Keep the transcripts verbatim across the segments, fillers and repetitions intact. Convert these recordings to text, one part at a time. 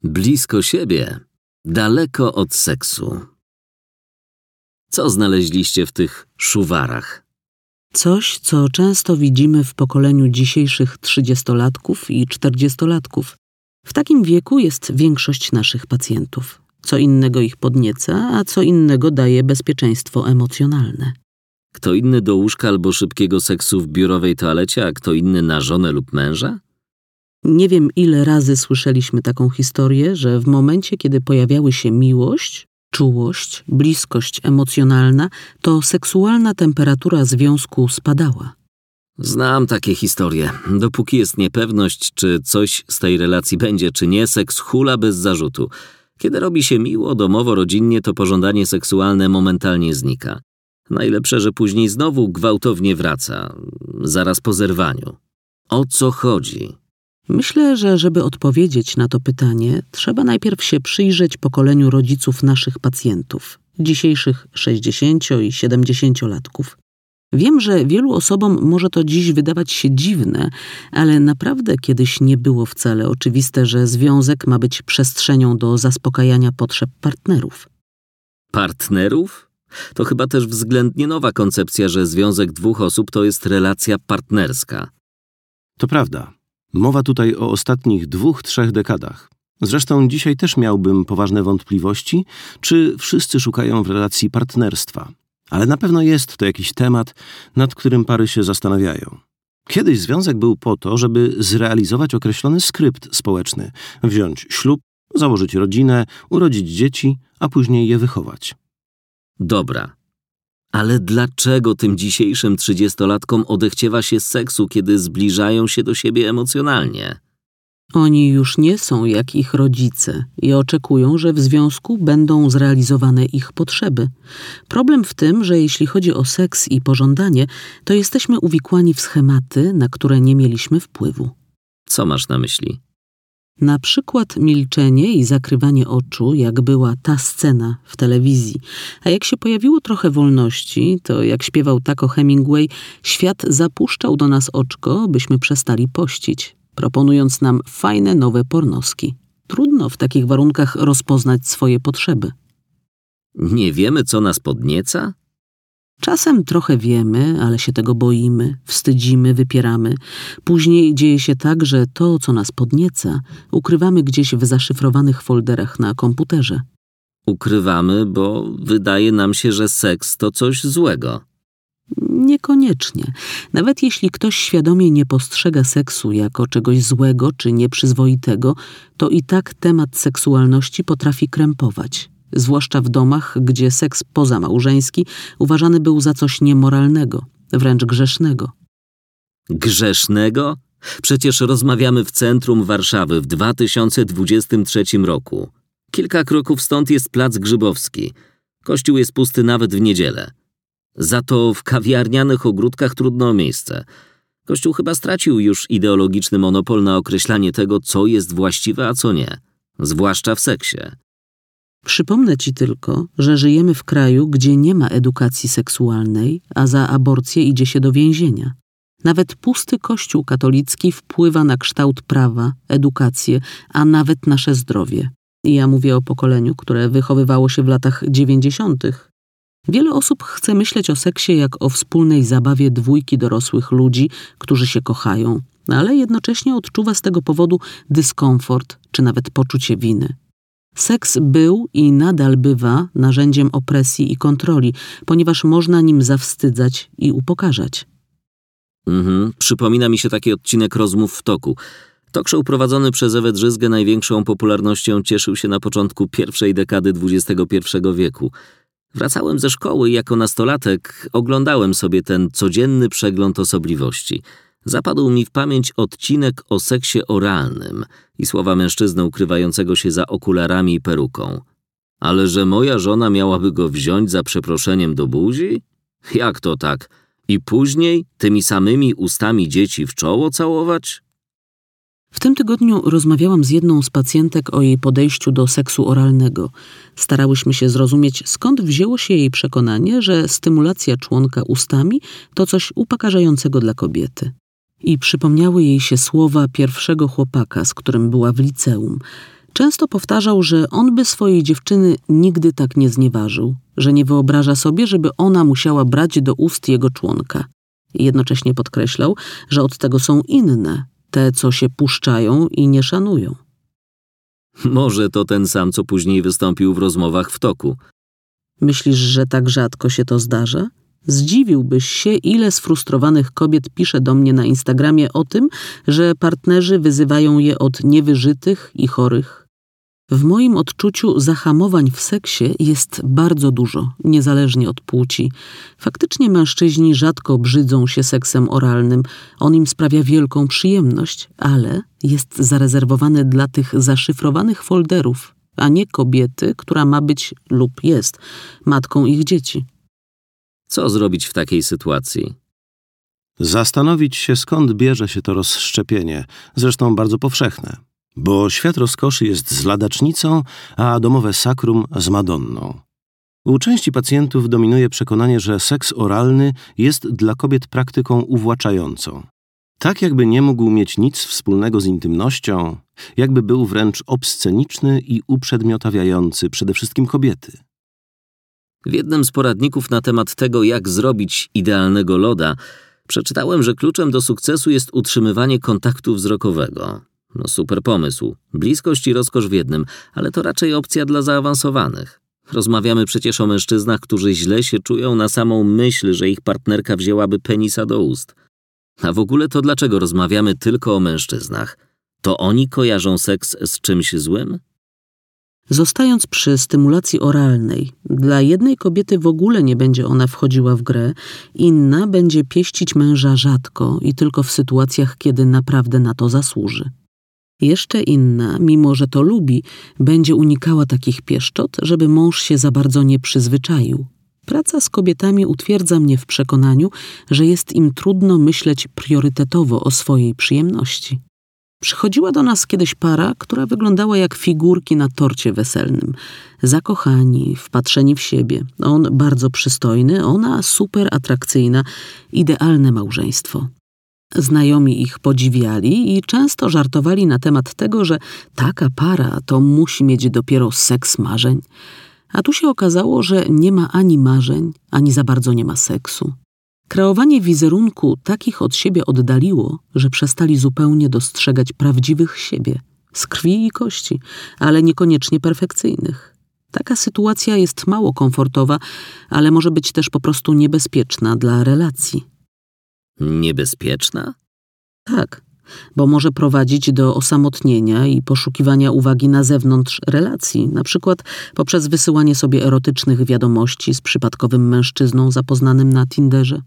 Blisko siebie, daleko od seksu. Co znaleźliście w tych szuwarach? Coś, co często widzimy w pokoleniu dzisiejszych trzydziestolatków i czterdziestolatków. W takim wieku jest większość naszych pacjentów. Co innego ich podnieca, a co innego daje bezpieczeństwo emocjonalne. Kto inny do łóżka albo szybkiego seksu w biurowej toalecie, a kto inny na żonę lub męża? Nie wiem, ile razy słyszeliśmy taką historię, że w momencie, kiedy pojawiały się miłość, czułość, bliskość emocjonalna, to seksualna temperatura związku spadała. Znam takie historie. Dopóki jest niepewność, czy coś z tej relacji będzie, czy nie, seks hula bez zarzutu. Kiedy robi się miło, domowo, rodzinnie, to pożądanie seksualne momentalnie znika. Najlepsze, że później znowu gwałtownie wraca, zaraz po zerwaniu. O co chodzi? Myślę, że żeby odpowiedzieć na to pytanie, trzeba najpierw się przyjrzeć pokoleniu rodziców naszych pacjentów, dzisiejszych sześćdziesięcio- i siedemdziesięciolatków. Wiem, że wielu osobom może to dziś wydawać się dziwne, ale naprawdę kiedyś nie było wcale oczywiste, że związek ma być przestrzenią do zaspokajania potrzeb partnerów. Partnerów? To chyba też względnie nowa koncepcja, że związek dwóch osób to jest relacja partnerska. To prawda. Mowa tutaj o ostatnich dwóch, trzech dekadach. Zresztą dzisiaj też miałbym poważne wątpliwości, czy wszyscy szukają w relacji partnerstwa. Ale na pewno jest to jakiś temat, nad którym pary się zastanawiają. Kiedyś związek był po to, żeby zrealizować określony skrypt społeczny, wziąć ślub, założyć rodzinę, urodzić dzieci, a później je wychować. Dobra. Ale dlaczego tym dzisiejszym trzydziestolatkom odechciewa się seksu, kiedy zbliżają się do siebie emocjonalnie? Oni już nie są jak ich rodzice i oczekują, że w związku będą zrealizowane ich potrzeby. Problem w tym, że jeśli chodzi o seks i pożądanie, to jesteśmy uwikłani w schematy, na które nie mieliśmy wpływu. Co masz na myśli? Na przykład milczenie i zakrywanie oczu, jak była ta scena w telewizji. A jak się pojawiło trochę wolności, to jak śpiewał Taco Hemingway, świat zapuszczał do nas oczko, byśmy przestali pościć, proponując nam fajne nowe pornoski. Trudno w takich warunkach rozpoznać swoje potrzeby. Nie wiemy, co nas podnieca? Czasem trochę wiemy, ale się tego boimy, wstydzimy, wypieramy. Później dzieje się tak, że to, co nas podnieca, ukrywamy gdzieś w zaszyfrowanych folderach na komputerze. Ukrywamy, bo wydaje nam się, że seks to coś złego. Niekoniecznie. Nawet jeśli ktoś świadomie nie postrzega seksu jako czegoś złego czy nieprzyzwoitego, to i tak temat seksualności potrafi krępować. Zwłaszcza w domach, gdzie seks pozamałżeński uważany był za coś niemoralnego, wręcz grzesznego. Grzesznego? Przecież rozmawiamy w centrum Warszawy w dwa tysiące dwudziestym trzecim roku. Kilka kroków stąd jest Plac Grzybowski. Kościół jest pusty nawet w niedzielę. Za to w kawiarnianych ogródkach trudno o miejsce. Kościół chyba stracił już ideologiczny monopol na określanie tego, co jest właściwe, a co nie. Zwłaszcza w seksie. Przypomnę ci tylko, że żyjemy w kraju, gdzie nie ma edukacji seksualnej, a za aborcję idzie się do więzienia. Nawet pusty kościół katolicki wpływa na kształt prawa, edukację, a nawet nasze zdrowie. I ja mówię o pokoleniu, które wychowywało się w latach dziewięćdziesiątych. Wiele osób chce myśleć o seksie jak o wspólnej zabawie dwójki dorosłych ludzi, którzy się kochają, ale jednocześnie odczuwa z tego powodu dyskomfort czy nawet poczucie winy. Seks był i nadal bywa narzędziem opresji i kontroli, ponieważ można nim zawstydzać i upokarzać. Mhm, przypomina mi się taki odcinek Rozmów w toku. Talk show prowadzony przez Ewę Drzyzgę największą popularnością cieszył się na początku pierwszej dekady dwudziestego pierwszego wieku. Wracałem ze szkoły i jako nastolatek oglądałem sobie ten codzienny przegląd osobliwości. Zapadł mi w pamięć odcinek o seksie oralnym i słowa mężczyzny ukrywającego się za okularami i peruką. Ale że moja żona miałaby go wziąć za przeproszeniem do buzi? Jak to tak? I później tymi samymi ustami dzieci w czoło całować? W tym tygodniu rozmawiałam z jedną z pacjentek o jej podejściu do seksu oralnego. Starałyśmy się zrozumieć, skąd wzięło się jej przekonanie, że stymulacja członka ustami to coś upokarzającego dla kobiety. I przypomniały jej się słowa pierwszego chłopaka, z którym była w liceum. Często powtarzał, że on by swojej dziewczyny nigdy tak nie znieważył, że nie wyobraża sobie, żeby ona musiała brać do ust jego członka. Jednocześnie podkreślał, że od tego są inne, te, co się puszczają i nie szanują. Może to ten sam, co później wystąpił w rozmowach w toku. Myślisz, że tak rzadko się to zdarza? Zdziwiłbyś się, ile sfrustrowanych kobiet pisze do mnie na Instagramie o tym, że partnerzy wyzywają je od niewyżytych i chorych. W moim odczuciu zahamowań w seksie jest bardzo dużo, niezależnie od płci. Faktycznie mężczyźni rzadko brzydzą się seksem oralnym, on im sprawia wielką przyjemność, ale jest zarezerwowany dla tych zaszyfrowanych folderów, a nie kobiety, która ma być lub jest matką ich dzieci. Co zrobić w takiej sytuacji? Zastanowić się, skąd bierze się to rozszczepienie, zresztą bardzo powszechne. Bo świat rozkoszy jest z ladacznicą, a domowe sakrum z Madonną. U części pacjentów dominuje przekonanie, że seks oralny jest dla kobiet praktyką uwłaczającą. Tak jakby nie mógł mieć nic wspólnego z intymnością, jakby był wręcz obsceniczny i uprzedmiotawiający przede wszystkim kobiety. W jednym z poradników na temat tego, jak zrobić idealnego loda, przeczytałem, że kluczem do sukcesu jest utrzymywanie kontaktu wzrokowego. No super pomysł. Bliskość i rozkosz w jednym, ale to raczej opcja dla zaawansowanych. Rozmawiamy przecież o mężczyznach, którzy źle się czują na samą myśl, że ich partnerka wzięłaby penisa do ust. A w ogóle to dlaczego rozmawiamy tylko o mężczyznach? To oni kojarzą seks z czymś złym? Zostając przy stymulacji oralnej, dla jednej kobiety w ogóle nie będzie ona wchodziła w grę, inna będzie pieścić męża rzadko i tylko w sytuacjach, kiedy naprawdę na to zasłuży. Jeszcze inna, mimo że to lubi, będzie unikała takich pieszczot, żeby mąż się za bardzo nie przyzwyczaił. Praca z kobietami utwierdza mnie w przekonaniu, że jest im trudno myśleć priorytetowo o swojej przyjemności. Przychodziła do nas kiedyś para, która wyglądała jak figurki na torcie weselnym. Zakochani, wpatrzeni w siebie. On bardzo przystojny, ona super atrakcyjna. Idealne małżeństwo. Znajomi ich podziwiali i często żartowali na temat tego, że taka para to musi mieć dopiero seks marzeń. A tu się okazało, że nie ma ani marzeń, ani za bardzo nie ma seksu. Kreowanie wizerunku takich od siebie oddaliło, że przestali zupełnie dostrzegać prawdziwych siebie, z krwi i kości, ale niekoniecznie perfekcyjnych. Taka sytuacja jest mało komfortowa, ale może być też po prostu niebezpieczna dla relacji. Niebezpieczna? Tak, bo może prowadzić do osamotnienia i poszukiwania uwagi na zewnątrz relacji, na przykład poprzez wysyłanie sobie erotycznych wiadomości z przypadkowym mężczyzną zapoznanym na Tinderze.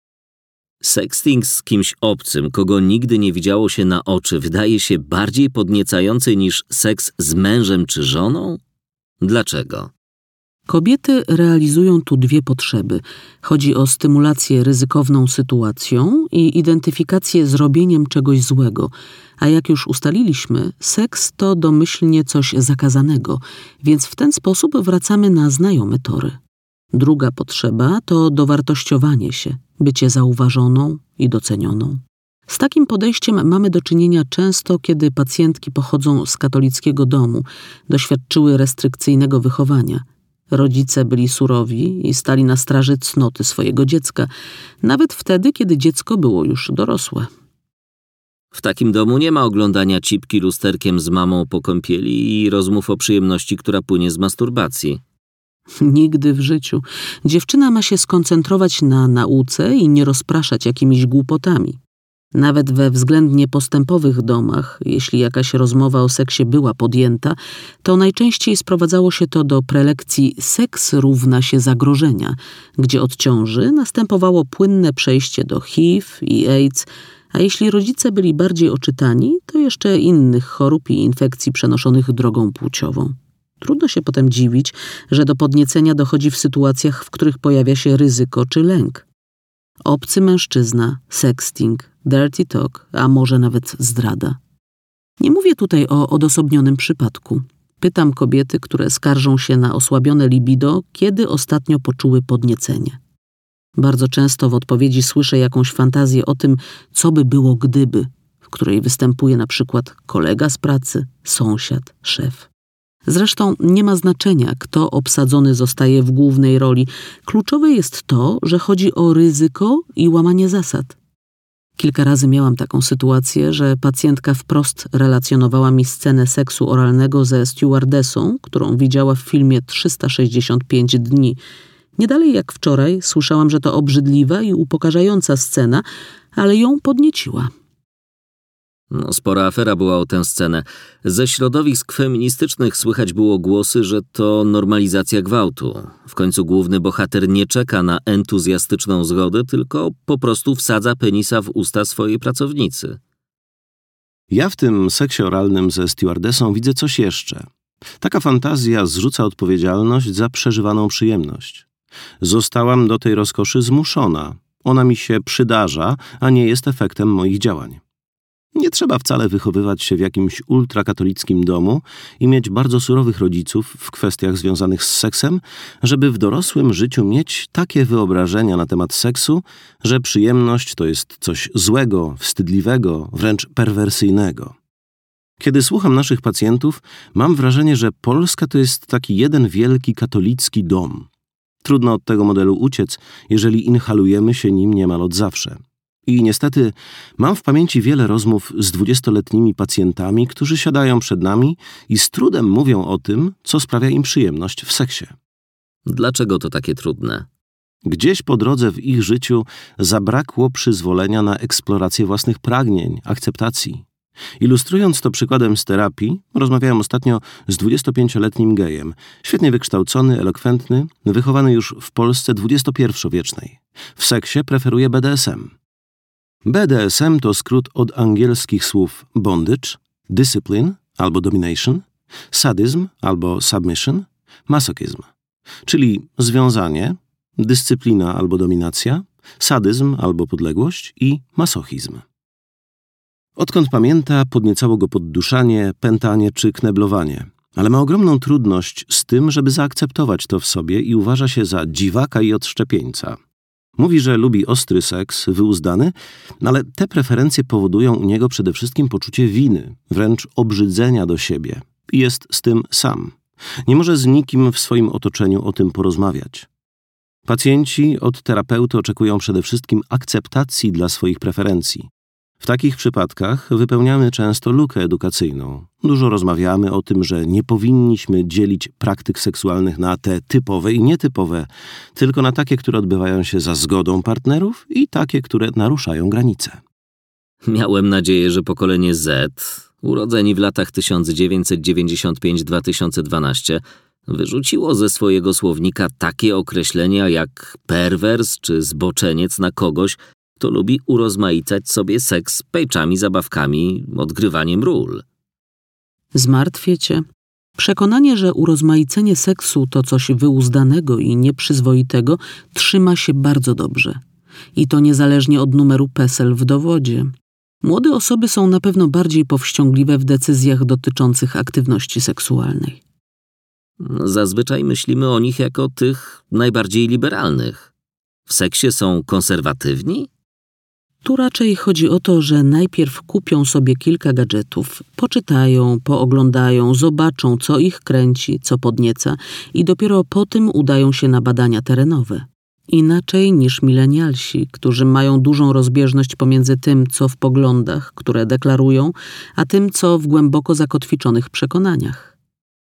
Sexting z kimś obcym, kogo nigdy nie widziało się na oczy, wydaje się bardziej podniecający niż seks z mężem czy żoną? Dlaczego? Kobiety realizują tu dwie potrzeby. Chodzi o stymulację ryzykowną sytuacją i identyfikację z robieniem czegoś złego. A jak już ustaliliśmy, seks to domyślnie coś zakazanego, więc w ten sposób wracamy na znajome tory. Druga potrzeba to dowartościowanie się, bycie zauważoną i docenioną. Z takim podejściem mamy do czynienia często, kiedy pacjentki pochodzą z katolickiego domu, doświadczyły restrykcyjnego wychowania. Rodzice byli surowi i stali na straży cnoty swojego dziecka, nawet wtedy, kiedy dziecko było już dorosłe. W takim domu nie ma oglądania cipki lusterkiem z mamą po kąpieli i rozmów o przyjemności, która płynie z masturbacji. Nigdy w życiu. Dziewczyna ma się skoncentrować na nauce i nie rozpraszać jakimiś głupotami. Nawet we względnie postępowych domach, jeśli jakaś rozmowa o seksie była podjęta, to najczęściej sprowadzało się to do prelekcji seks równa się zagrożenia, gdzie od ciąży następowało płynne przejście do H I V i AIDS, a jeśli rodzice byli bardziej oczytani, to jeszcze innych chorób i infekcji przenoszonych drogą płciową. Trudno się potem dziwić, że do podniecenia dochodzi w sytuacjach, w których pojawia się ryzyko czy lęk. Obcy mężczyzna, sexting, dirty talk, a może nawet zdrada. Nie mówię tutaj o odosobnionym przypadku. Pytam kobiety, które skarżą się na osłabione libido, kiedy ostatnio poczuły podniecenie. Bardzo często w odpowiedzi słyszę jakąś fantazję o tym, co by było gdyby. W której występuje na przykład kolega z pracy, sąsiad, szef. Zresztą nie ma znaczenia, kto obsadzony zostaje w głównej roli. Kluczowe jest to, że chodzi o ryzyko i łamanie zasad. Kilka razy miałam taką sytuację, że pacjentka wprost relacjonowała mi scenę seksu oralnego ze stewardessą, którą widziała w filmie trzysta sześćdziesiąt pięć dni. Nie dalej jak wczoraj słyszałam, że to obrzydliwa i upokarzająca scena, ale ją podnieciła. No, spora afera była o tę scenę. Ze środowisk feministycznych słychać było głosy, że to normalizacja gwałtu. W końcu główny bohater nie czeka na entuzjastyczną zgodę, tylko po prostu wsadza penisa w usta swojej pracownicy. Ja w tym seksie oralnym ze stewardessą widzę coś jeszcze. Taka fantazja zrzuca odpowiedzialność za przeżywaną przyjemność. Zostałam do tej rozkoszy zmuszona. Ona mi się przydarza, a nie jest efektem moich działań. Nie trzeba wcale wychowywać się w jakimś ultrakatolickim domu i mieć bardzo surowych rodziców w kwestiach związanych z seksem, żeby w dorosłym życiu mieć takie wyobrażenia na temat seksu, że przyjemność to jest coś złego, wstydliwego, wręcz perwersyjnego. Kiedy słucham naszych pacjentów, mam wrażenie, że Polska to jest taki jeden wielki katolicki dom. Trudno od tego modelu uciec, jeżeli inhalujemy się nim niemal od zawsze. I niestety mam w pamięci wiele rozmów z dwudziestoletnimi pacjentami, którzy siadają przed nami i z trudem mówią o tym, co sprawia im przyjemność w seksie. Dlaczego to takie trudne? Gdzieś po drodze w ich życiu zabrakło przyzwolenia na eksplorację własnych pragnień, akceptacji. Ilustrując to przykładem z terapii, rozmawiałem ostatnio z dwudziestopięcioletnim gejem, świetnie wykształcony, elokwentny, wychowany już w Polsce dwudziestopierwowiecznej. W seksie preferuje B D S M. B D S M to skrót od angielskich słów bondage, discipline albo domination, sadizm albo submission, masochizm, czyli związanie, dyscyplina albo dominacja, sadyzm albo podległość i masochizm. Odkąd pamięta, podniecało go podduszanie, pętanie czy kneblowanie, ale ma ogromną trudność z tym, żeby zaakceptować to w sobie i uważa się za dziwaka i odszczepieńca. Mówi, że lubi ostry seks, wyuzdany, ale te preferencje powodują u niego przede wszystkim poczucie winy, wręcz obrzydzenia do siebie. I jest z tym sam. Nie może z nikim w swoim otoczeniu o tym porozmawiać. Pacjenci od terapeuty oczekują przede wszystkim akceptacji dla swoich preferencji. W takich przypadkach wypełniamy często lukę edukacyjną. Dużo rozmawiamy o tym, że nie powinniśmy dzielić praktyk seksualnych na te typowe i nietypowe, tylko na takie, które odbywają się za zgodą partnerów i takie, które naruszają granice. Miałem nadzieję, że pokolenie Z, urodzeni w latach tysiąc dziewięćset dziewięćdziesiąt pięć do dwa tysiące dwanaście, wyrzuciło ze swojego słownika takie określenia jak perwers czy zboczeniec na kogoś, kto lubi urozmaicać sobie seks pejczami, zabawkami, odgrywaniem ról. Zmartwię cię. Przekonanie, że urozmaicenie seksu to coś wyuzdanego i nieprzyzwoitego, trzyma się bardzo dobrze. I to niezależnie od numeru PESEL w dowodzie. Młode osoby są na pewno bardziej powściągliwe w decyzjach dotyczących aktywności seksualnej. Zazwyczaj myślimy o nich jako tych najbardziej liberalnych. W seksie są konserwatywni? Tu raczej chodzi o to, że najpierw kupią sobie kilka gadżetów, poczytają, pooglądają, zobaczą, co ich kręci, co podnieca i dopiero po tym udają się na badania terenowe. Inaczej niż milenialsi, którzy mają dużą rozbieżność pomiędzy tym, co w poglądach, które deklarują, a tym, co w głęboko zakotwiczonych przekonaniach.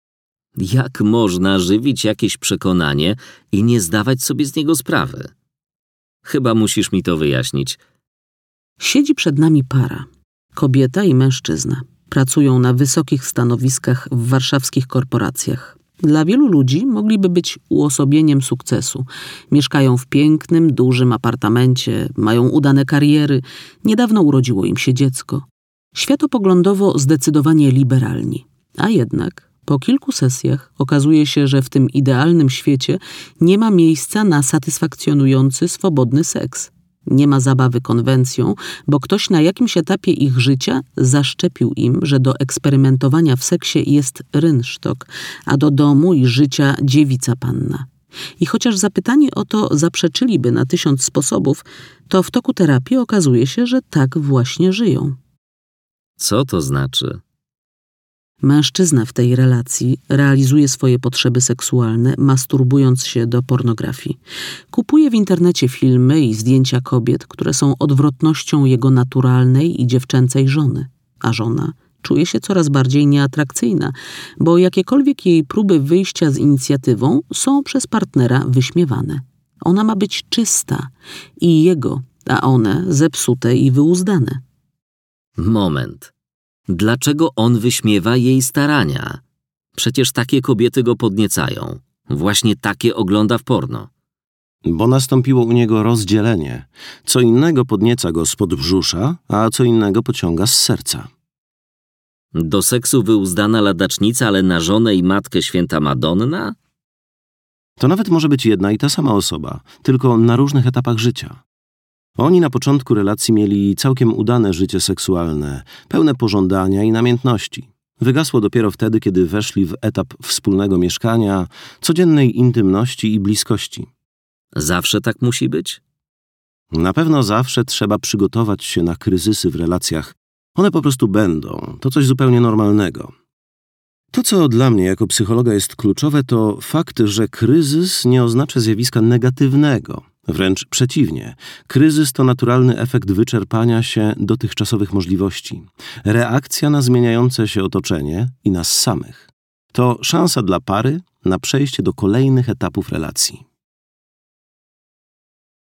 Jak można żywić jakieś przekonanie i nie zdawać sobie z niego sprawy? Chyba musisz mi to wyjaśnić. Siedzi przed nami para. Kobieta i mężczyzna. Pracują na wysokich stanowiskach w warszawskich korporacjach. Dla wielu ludzi mogliby być uosobieniem sukcesu. Mieszkają w pięknym, dużym apartamencie, mają udane kariery, niedawno urodziło im się dziecko. Światopoglądowo zdecydowanie liberalni. A jednak po kilku sesjach okazuje się, że w tym idealnym świecie nie ma miejsca na satysfakcjonujący, swobodny seks. Nie ma zabawy konwencją, bo ktoś na jakimś etapie ich życia zaszczepił im, że do eksperymentowania w seksie jest rynsztok, a do domu i życia dziewica panna. I chociaż zapytani o to zaprzeczyliby na tysiąc sposobów, to w toku terapii okazuje się, że tak właśnie żyją. Co to znaczy? Mężczyzna w tej relacji realizuje swoje potrzeby seksualne, masturbując się do pornografii. Kupuje w internecie filmy i zdjęcia kobiet, które są odwrotnością jego naturalnej i dziewczęcej żony. A żona czuje się coraz bardziej nieatrakcyjna, bo jakiekolwiek jej próby wyjścia z inicjatywą są przez partnera wyśmiewane. Ona ma być czysta i jego, a one zepsute i wyuzdane. Moment. Dlaczego on wyśmiewa jej starania? Przecież takie kobiety go podniecają. Właśnie takie ogląda w porno. Bo nastąpiło u niego rozdzielenie. Co innego podnieca go z podbrzusza, a co innego pociąga z serca. Do seksu wyuzdana ladacznica, ale na żonę i matkę święta Madonna? To nawet może być jedna i ta sama osoba, tylko na różnych etapach życia. Oni na początku relacji mieli całkiem udane życie seksualne, pełne pożądania i namiętności. Wygasło dopiero wtedy, kiedy weszli w etap wspólnego mieszkania, codziennej intymności i bliskości. Zawsze tak musi być? Na pewno zawsze trzeba przygotować się na kryzysy w relacjach. One po prostu będą. To coś zupełnie normalnego. To, co dla mnie jako psychologa jest kluczowe, to fakt, że kryzys nie oznacza zjawiska negatywnego. Wręcz przeciwnie. Kryzys to naturalny efekt wyczerpania się dotychczasowych możliwości. Reakcja na zmieniające się otoczenie i nas samych. To szansa dla pary na przejście do kolejnych etapów relacji.